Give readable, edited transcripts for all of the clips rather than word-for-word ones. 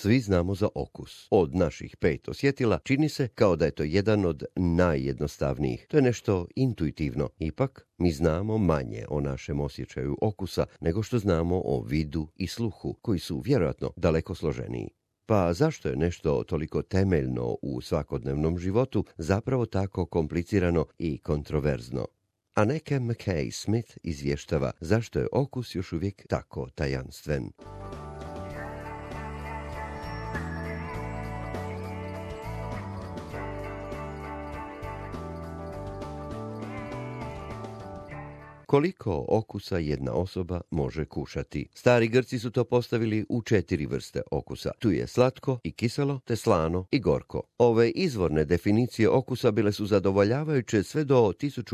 Svi znamo za okus. Od naših 5 osjetila čini se kao da je to jedan od najjednostavnijih. To je nešto intuitivno. Ipak, mi znamo manje o našem osjećaju okusa nego što znamo o vidu i sluhu, koji su vjerojatno daleko složeniji. Pa zašto je nešto toliko temeljno u svakodnevnom životu zapravo tako komplicirano i kontroverzno? Anneke McKay Smith izvještava zašto je okus još uvijek tako tajanstven. Koliko okusa jedna osoba može kušati? Stari Grci su to postavili u 4 vrste okusa. Tu je slatko i kiselo, te slano i gorko. Ove izvorne definicije okusa bile su zadovoljavajuće sve do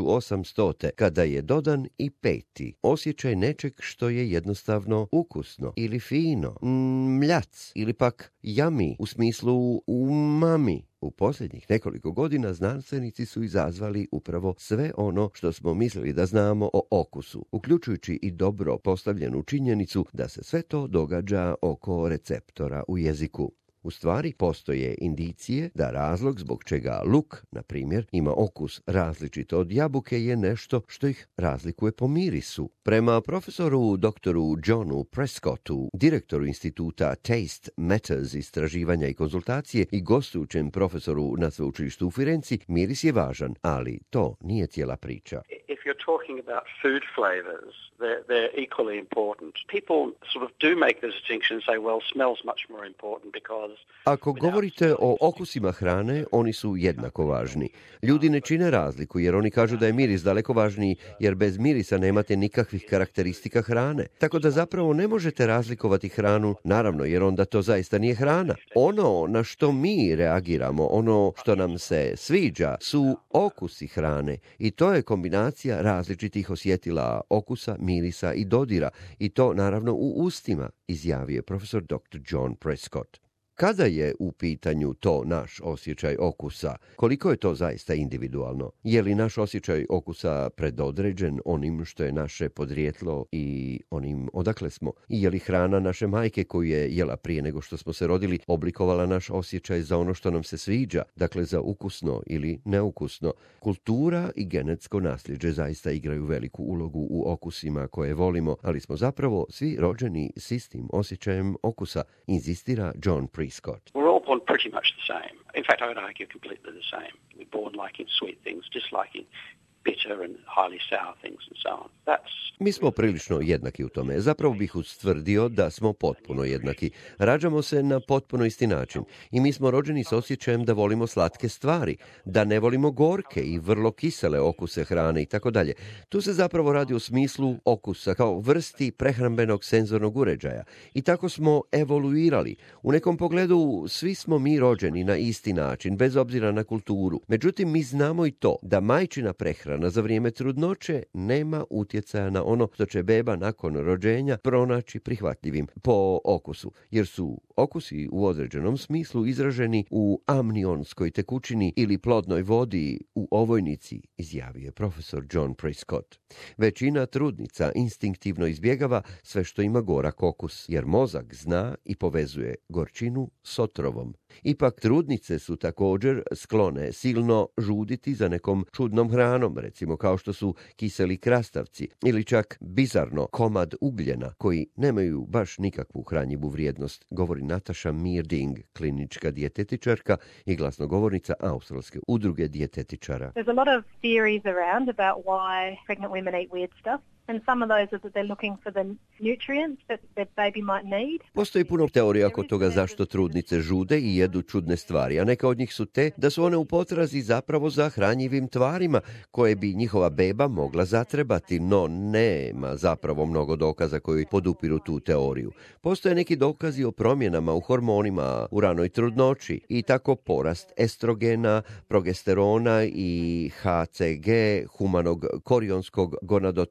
1800. kada je dodan i 5. osjećaj nečeg što je jednostavno ukusno ili fino, mljac ili pak yummy u smislu umami. U posljednjih nekoliko godina znanstvenici su izazvali upravo sve ono što smo mislili da znamo o okusu, uključujući i dobro postavljenu činjenicu da se sve to događa oko receptora u jeziku. U stvari, postoje indicije da razlog zbog čega luk, na primjer, ima okus različit od jabuke je nešto što ih razlikuje po mirisu. Prema profesoru doktoru Johnu Prescottu, direktoru instituta Taste Matters istraživanja i konzultacije i gostujućem profesoru na sveučilištu u Firenci, miris je važan, ali to nije cijela priča. If you're talking about food flavors, they're equally important. People sort of do make the distinction and say, well, smell's much more important because... Ako govorite o okusima hrane, oni su jednako važni. Ljudi ne čine razliku jer oni kažu da je miris daleko važniji jer bez mirisa nemate nikakvih karakteristika hrane. Tako da zapravo ne možete razlikovati hranu, naravno, jer onda to zaista nije hrana. Ono na što mi reagiramo, ono što nam se sviđa, su okusi hrane i to je kombinacija različitih osjetila okusa, mirisa i dodira i to naravno u ustima, izjavio je profesor dr. John Prescott. Kada je u pitanju to naš osjećaj okusa, koliko je to zaista individualno? Je li naš osjećaj okusa predodređen onim što je naše podrijetlo i onim odakle smo? I je li hrana naše majke koju je jela prije nego što smo se rodili oblikovala naš osjećaj za ono što nam se sviđa, dakle za ukusno ili neukusno? Kultura i genetsko nasljeđe zaista igraju veliku ulogu u okusima koje volimo, ali smo zapravo svi rođeni s istim osjećajem okusa, inzistira John Prescott. We're all born pretty much the same. In fact, I would argue completely the same. We're born liking sweet things, disliking bitter and highly sour things and so on. Mi smo prilično jednaki u tome. Zapravo bih ustvrdio da smo potpuno jednaki. Rađamo se na potpuno isti način. I mi smo rođeni s osjećajem da volimo slatke stvari, da ne volimo gorke i vrlo kisele okuse hrane i tako dalje. Tu se zapravo radi o smislu okusa kao vrsti prehrambenog senzornog uređaja. I tako smo evoluirali. U nekom pogledu svi smo mi rođeni na isti način, bez obzira na kulturu. Međutim, mi znamo i to da majčina prehrana za vrijeme trudnoće nema utjecaja na ono što će beba nakon rođenja pronaći prihvatljivim po okusu, jer su okusi u određenom smislu izraženi u amnionskoj tekućini ili plodnoj vodi u ovojnici, izjavio je profesor John Prescott. Većina trudnica instinktivno izbjegava sve što ima gorak okus, jer mozak zna i povezuje gorčinu s otrovom. Ipak trudnice su također sklone silno žuditi za nekom čudnom hranom, recimo kao što su kiseli krastavci ili čak bizarno komad ugljena koji nemaju baš nikakvu hranjivu vrijednost, govori Natasha Mirding, klinička dijetetičarka i glasnogovornica Australske udruge dijetetičara. There's a lot of theories around about why pregnant women eat weird stuff. And some of those are that they're looking for the nutrients that their baby might need. Postoji puno teorija oko toga zašto trudnice žude i jedu čudne stvari, a neka od njih su te da su one u potrazi zapravo za hranjivim tvarima koje bi njihova beba mogla zatrebati, no nema zapravo mnogo dokaza koji podupiru tu teoriju. Postoje neki dokazi o promjenama u hormonima u ranoj trudnoći i tako porast estrogena, progesterona i HCG, humanog korionskog gonadotropina,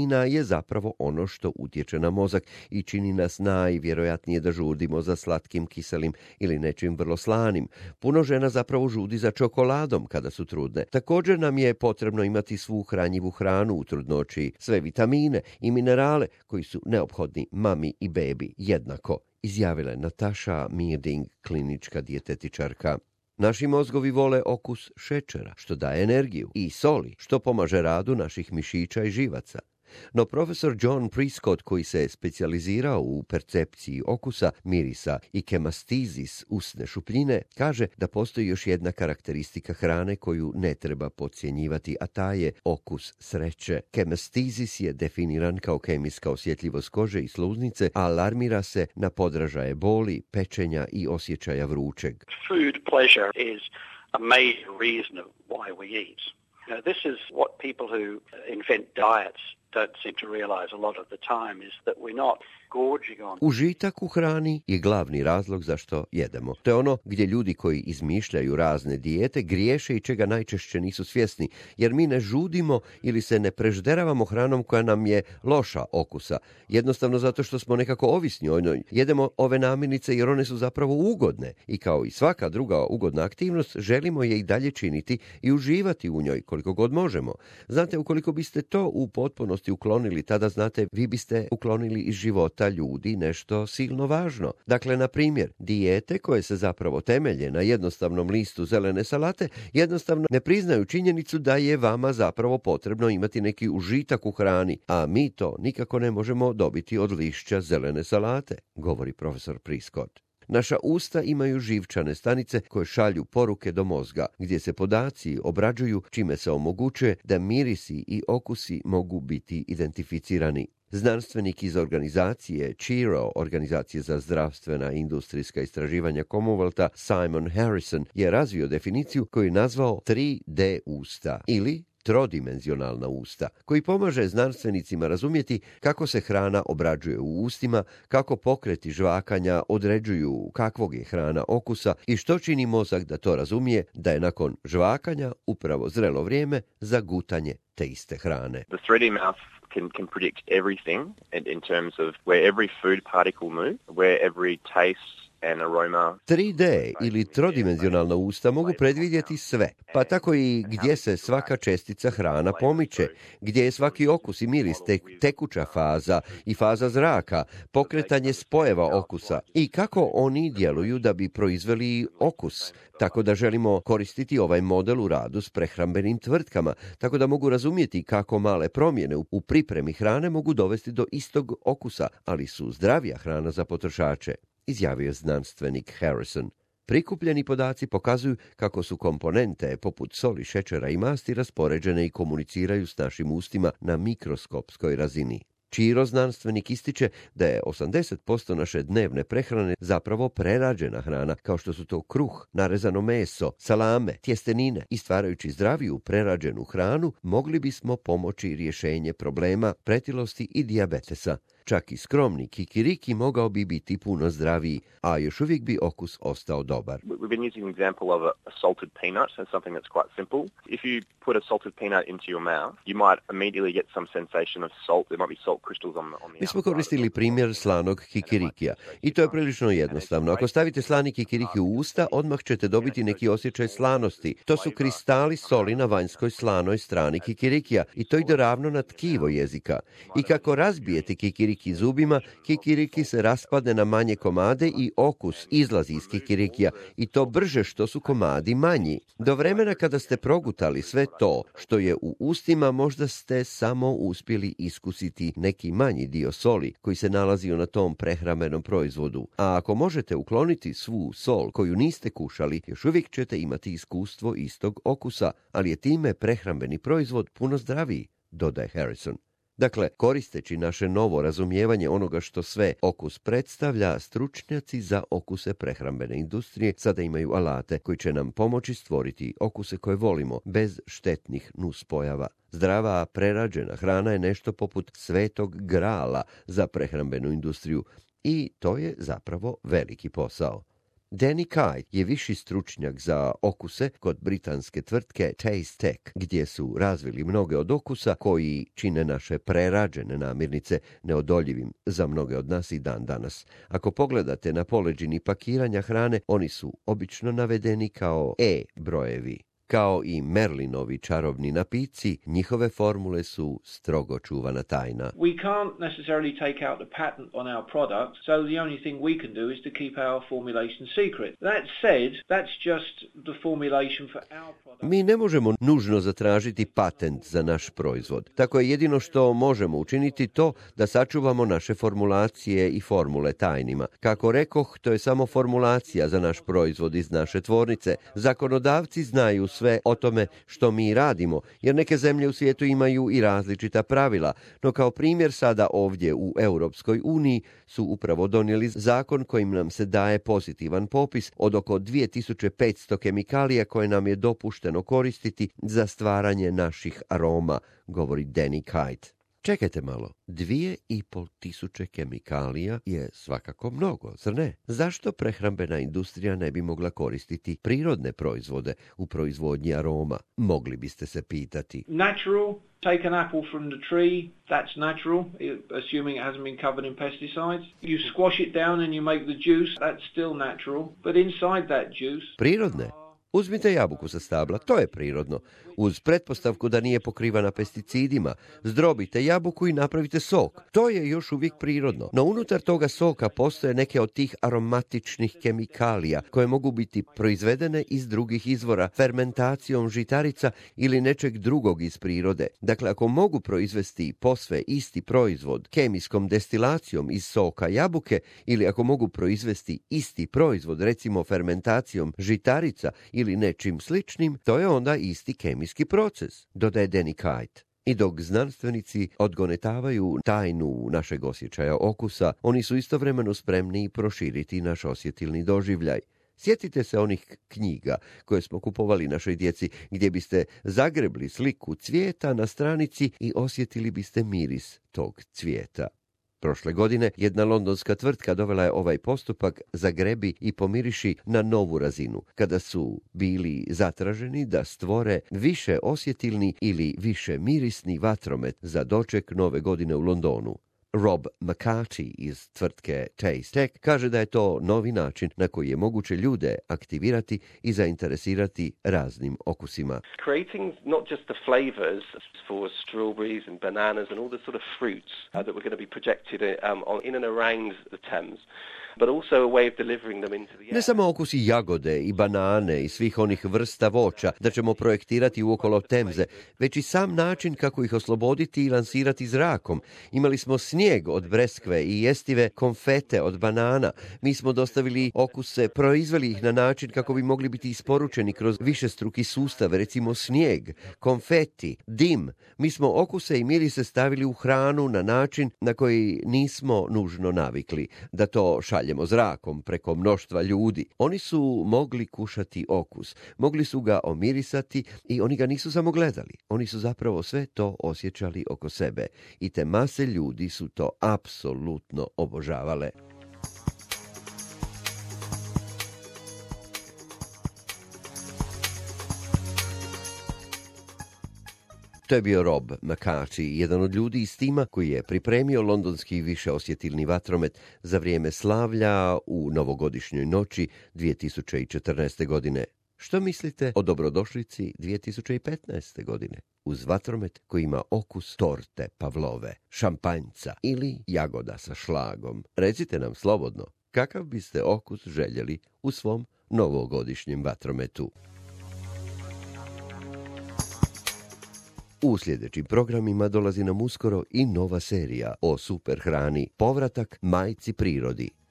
vitamina je zapravo ono što utječe na mozak i čini nas najvjerojatnije da žudimo za slatkim, kiselim ili nečim vrlo slanim. Puno žena zapravo žudi za čokoladom kada su trudne. Također nam je potrebno imati svu hranjivu hranu u trudnoći, sve vitamine i minerale koji su neophodni mami i bebi jednako, izjavila je Natasha Mirding, klinička dijetetičarka. Naši mozgovi vole okus šećera, što daje energiju, i soli, što pomaže radu naših mišića i živaca. No profesor John Prescott, koji se je specijalizirao u percepciji okusa, mirisa i kemastizis usne šupljine, kaže da postoji još jedna karakteristika hrane koju ne treba podcjenjivati, a ta je okus sreće. Kemastizis je definiran kao kemijska osjetljivost kože i sluznice, a alarmira se na podražaje boli, pečenja i osjećaja vrućeg. Food pleasure is a major reason of why we eat. Now, this is what people who invent diets don't seem to realize a lot of the time is that we're not gorging on. Užitak u hrani je glavni razlog zašto jedemo. To je ono gdje ljudi koji izmišljaju razne dijete griješe i čega najčešće nisu svjesni, jer mi ne žudimo ili se ne prežderavamo hranom koja nam je loša okusa. Jednostavno zato što smo nekako ovisni o njoj. Jedemo ove namirnice jer one su zapravo ugodne i kao i svaka druga ugodna aktivnost želimo je i dalje činiti i uživati u njoj koliko god možemo. Znate, ukoliko biste to u potpunosti uklonili, tada znate, vi biste uklonili iz života ljudi nešto silno važno. Dakle, na primjer, dijete koje se zapravo temelje na jednostavnom listu zelene salate jednostavno ne priznaju činjenicu da je vama zapravo potrebno imati neki užitak u hrani, a mi to nikako ne možemo dobiti od lišća zelene salate, govori profesor Prescott. Naša usta imaju živčane stanice koje šalju poruke do mozga, gdje se podaci obrađuju, čime se omogućuje da mirisi i okusi mogu biti identificirani. Znanstvenik iz organizacije CHIRO, organizacije za zdravstvena i industrijska istraživanja Commonwealtha, Simon Harrison, je razvio definiciju koju je nazvao 3D usta ili trodimenzionalna usta, koji pomaže znanstvenicima razumjeti kako se hrana obrađuje u ustima, kako pokreti žvakanja određuju kakvog je hrana okusa i što čini mozak da to razumije, da je nakon žvakanja upravo zrelo vrijeme za gutanje te iste hrane. The 3D mouth can predict everything in terms of where every food particle moves, where every taste and aroma. 3D ili trodimenzionalna usta mogu predvidjeti sve, pa tako i gdje se svaka čestica hrana pomiče, gdje je svaki okus i miris, tekuća faza i faza zraka, pokretanje spojeva okusa i kako oni djeluju da bi proizveli okus. Tako da želimo koristiti ovaj model u radu s prehrambenim tvrtkama, tako da mogu razumjeti kako male promjene u pripremi hrane mogu dovesti do istog okusa, ali su zdravija hrana za potrošače, izjavio znanstvenik Harrison. Prikupljeni podaci pokazuju kako su komponente poput soli, šećera i masti raspoređene i komuniciraju s našim ustima na mikroskopskoj razini. CHIRO znanstvenik ističe da je 80% naše dnevne prehrane zapravo prerađena hrana, kao što su to kruh, narezano meso, salame, tjestenine. I stvarajući zdraviju prerađenu hranu, mogli bismo pomoći rješenje problema pretilosti i dijabetesa. Čak i skromni kikiriki mogao bi biti puno zdraviji, a još uvijek bi okus ostao dobar. We've been using an example of a salted peanut, so something that's quite simple. If you put a salted peanut into your mouth, you might immediately get some sensation of salt. There might be salt crystals on the Mi smo koristili primjer slanog kikirikija i to je prilično jednostavno. Ako stavite slani kikiriki u usta, odmah ćete dobiti neki osjećaj slanosti. To su kristali soli na vanjskoj slanoj strani kikirikija i to ide ravno na tkivo jezika. I kako razbijete kikiriki zubima, kikiriki se raspadne na manje komade i okus izlazi iz kikirikija i to brže što su komadi manji. Do vremena kada ste progutali sve to što je u ustima, možda ste samo uspjeli iskusiti neki manji dio soli koji se nalazio na tom prehrambenom proizvodu. A ako možete ukloniti svu sol koju niste kušali, još uvijek ćete imati iskustvo istog okusa, ali je time prehrambeni proizvod puno zdraviji, dodaje Harrison. Dakle, koristeći naše novo razumijevanje onoga što sve okus predstavlja, stručnjaci za okuse prehrambene industrije sada imaju alate koji će nam pomoći stvoriti okuse koje volimo bez štetnih nuspojava. Zdrava, prerađena hrana je nešto poput svetog grala za prehrambenu industriju i to je zapravo veliki posao. Danny Kite je viši stručnjak za okuse kod britanske tvrtke Taste Tech, gdje su razvili mnoge od okusa koji čine naše prerađene namirnice neodoljivim za mnoge od nas i dan danas. Ako pogledate na poleđini pakiranja hrane, oni su obično navedeni kao brojevi. Kao i Merlinovi čarobni napici, njihove formule su strogo čuvana tajna. We can't necessarily take out the patent on our product, so the only thing we can do is to keep our formulation secret. That said, that's just the formulation for our product. Mi ne možemo nužno zatražiti patent za naš proizvod. Tako je jedino što možemo učiniti to da sačuvamo naše formulacije i formule tajnima. Kako rekoh, to je samo formulacija za naš proizvod iz naše tvornice. Zakonodavci znaju sve o tome što mi radimo, jer neke zemlje u svijetu imaju i različita pravila, no kao primjer sada ovdje u Europskoj uniji su upravo donijeli zakon kojim nam se daje pozitivan popis od oko 2500 kemikalija koje nam je dopušteno koristiti za stvaranje naših aroma, govori Danny Kite. Čekajte malo, 2500 kemikalija je svakako mnogo, zar ne? Zašto prehrambena industrija ne bi mogla koristiti prirodne proizvode u proizvodnji aroma? Mogli biste se pitati. Natural, take an apple from the tree, that's natural, assuming it hasn't been covered in pesticides. You squash it down and you make the juice, that's still natural, but inside that juice... Prirodne? Uzmite jabuku sa stabla, to je prirodno, uz pretpostavku da nije pokrivana pesticidima. Zdrobite jabuku i napravite sok. To je još uvijek prirodno. No unutar toga soka postoje neke od tih aromatičnih kemikalija koje mogu biti proizvedene iz drugih izvora, fermentacijom žitarica ili nečeg drugog iz prirode. Dakle, ako mogu proizvesti posve isti proizvod kemijskom destilacijom iz soka jabuke ili ako mogu proizvesti isti proizvod, recimo fermentacijom žitarica ili nečim sličnim, to je onda isti kemijski proces, dodaje Danny Kite. I dok znanstvenici odgonetavaju tajnu našeg osjećaja okusa, oni su istovremeno spremni i proširiti naš osjetilni doživljaj. Sjetite se onih knjiga koje smo kupovali našoj djeci, gdje biste zagrebli sliku cvijeta na stranici i osjetili biste miris tog cvijeta. Prošle godine jedna londonska tvrtka dovela je ovaj postupak zagrebi i pomiriši na novu razinu, kada su bili zatraženi da stvore više osjetilni ili više mirisni vatromet za doček nove godine u Londonu. Rob McCarthy iz tvrtke Taste Tech kaže da je to novi način na koji je moguće ljude aktivirati i zainteresirati raznim okusima. Creating not just the flavors for strawberries and bananas and all the sort of fruits that we're going to be projected in and around the Thames, but also a way of delivering them into the air. Ne samo okusi jagode i banane i svih onih vrsta voća da ćemo projektirati uokolo Temze, već i sam način kako ih osloboditi i lansirati zrakom. Imali smo snijeg od breskve i jestive konfete od banana. Mi smo dostavili okuse, proizveli ih na način kako bi mogli biti isporučeni kroz višestruki sustav, recimo snijeg, konfeti, dim. Mi smo okuse i mirise stavili u hranu na način na koji nismo nužno navikli, da to šaljemo zrakom preko mnoštva ljudi. Oni su mogli kušati okus, mogli su ga omirisati i oni ga nisu samo gledali. Oni su zapravo sve to osjećali oko sebe i te mase ljudi su to apsolutno obožavale. To je bio Rob McCarthy, jedan od ljudi iz tima koji je pripremio londonski višeosjetilni vatromet za vrijeme slavlja u novogodišnjoj noći 2014. godine. Što mislite o dobrodošlici 2015. godine? Uz vatromet koji ima okus torte Pavlove, šampanjca ili jagoda sa šlagom. Recite nam slobodno, kakav biste okus željeli u svom novogodišnjem vatrometu? U sljedećim programima dolazi nam uskoro i nova serija o super hrani, povratak majci prirodi.